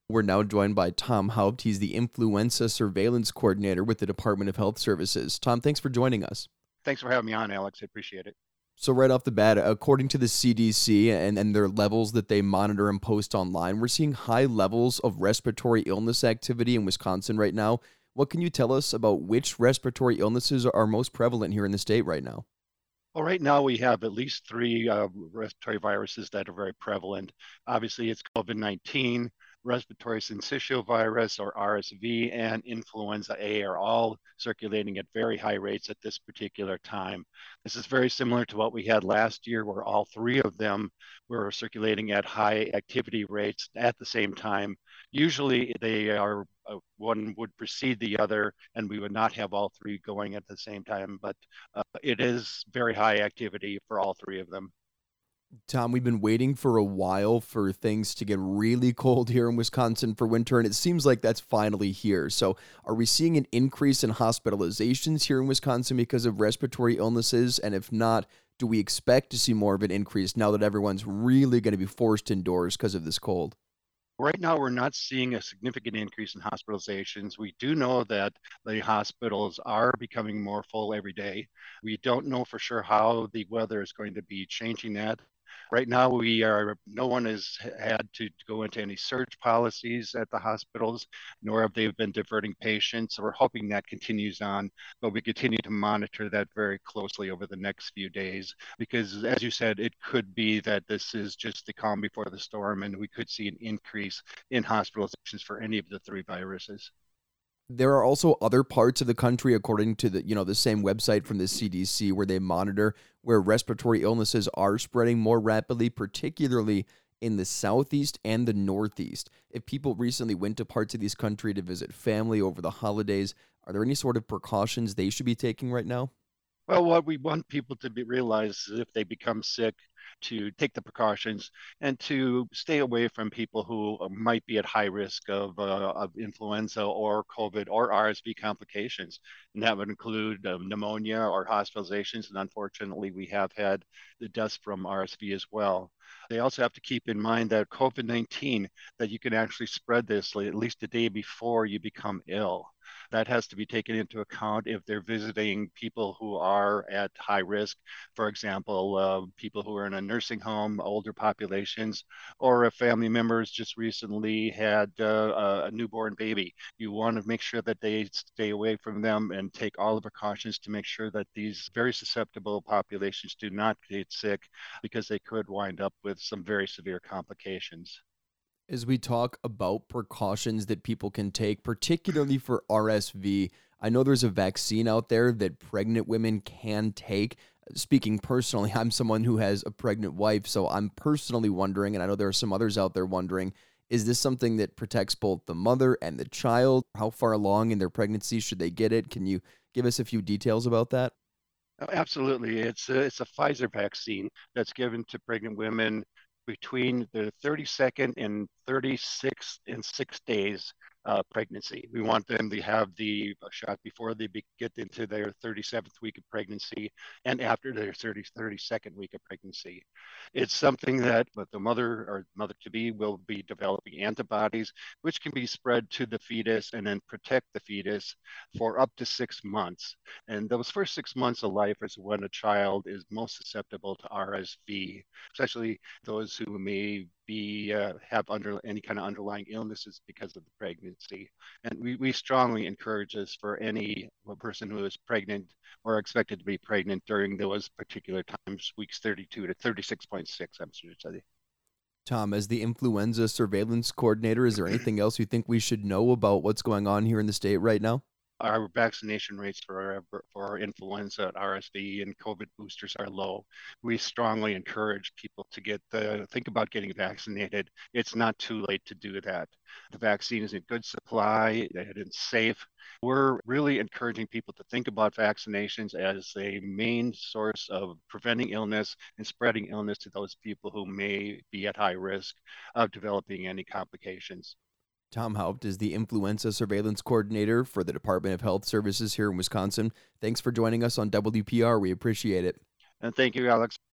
We're now joined by Tom Haupt. He's the Influenza Surveillance Coordinator with the Department of Health Services. Tom, thanks for joining us. Thanks for having me on, Alex. I appreciate it. So right off the bat, according to the CDC and their levels that they monitor and post online, we're seeing high levels of respiratory illness activity in Wisconsin right now. What can you tell us about which respiratory illnesses are most prevalent here in the state right now? Well, right now we have at least three respiratory viruses that are very prevalent. Obviously, it's COVID-19, respiratory syncytial virus or RSV, and influenza A are all circulating at very high rates at this particular time. This is very similar to what we had last year, where all three of them were circulating at high activity rates at the same time. Usually they are one would precede the other, and we would not have all three going at the same time. But it is very high activity for all three of them. Tom, we've been waiting for a while for things to get really cold here in Wisconsin for winter, and it seems like that's finally here. So, are we seeing an increase in hospitalizations here in Wisconsin because of respiratory illnesses? And if not, do we expect to see more of an increase now that everyone's really going to be forced indoors because of this cold? Right now, we're not seeing a significant increase in hospitalizations. We do know that the hospitals are becoming more full every day. We don't know for sure how the weather is going to be changing that. Right now, no one has had to go into any surge policies at the hospitals, nor have they been diverting patients. So we're hoping that continues on, but we continue to monitor that very closely over the next few days, because as you said, it could be that this is just the calm before the storm, and we could see an increase in hospitalizations for any of the three viruses. There are also other parts of the country, according to the same website from the CDC, where they monitor where respiratory illnesses are spreading more rapidly, particularly in the southeast and the northeast. If people recently went to parts of this country to visit family over the holidays, are there any sort of precautions they should be taking right now? Well, what we want people to realize is if they become sick, to take the precautions and to stay away from people who might be at high risk of influenza or COVID or RSV complications. And that would include pneumonia or hospitalizations. And unfortunately, we have had the deaths from RSV as well. They also have to keep in mind that COVID-19, that you can actually spread this at least a day before you become ill. That has to be taken into account if they're visiting people who are at high risk, for example, people who are in a nursing home, older populations, or if family members just recently had a newborn baby. You want to make sure that they stay away from them and take all the precautions to make sure that these very susceptible populations do not get sick, because they could wind up with some very severe complications. As we talk about precautions that people can take, particularly for RSV, I know there's a vaccine out there that pregnant women can take. Speaking personally, I'm someone who has a pregnant wife, so I'm personally wondering, and I know there are some others out there wondering, is this something that protects both the mother and the child? How far along in their pregnancy should they get it? Can you give us a few details about that? Oh, absolutely. It's a Pfizer vaccine that's given to pregnant women between the 32nd and 36th and 6 days pregnancy. We want them to have the shot before they get into their 37th week of pregnancy and after their 32nd week of pregnancy. It's something that the mother or mother-to-be will be developing antibodies, which can be spread to the fetus and then protect the fetus for up to 6 months. And those first 6 months of life is when a child is most susceptible to RSV, especially those who may have any kind of underlying illnesses because of the pregnancy. And we strongly encourage this for any person who is pregnant or expected to be pregnant during those particular times, weeks 32 to 36.6, I'm sure to tell you. Tom, as the influenza surveillance coordinator, is there anything else you think we should know about what's going on here in the state right now? Our vaccination rates for our influenza, RSV, and COVID boosters are low. We strongly encourage people to think about getting vaccinated. It's not too late to do that. The vaccine is in good supply, it is safe. We're really encouraging people to think about vaccinations as a main source of preventing illness and spreading illness to those people who may be at high risk of developing any complications. Tom Haupt is the influenza surveillance coordinator for the Department of Health Services here in Wisconsin. Thanks for joining us on WPR. We appreciate it. And thank you, Alex.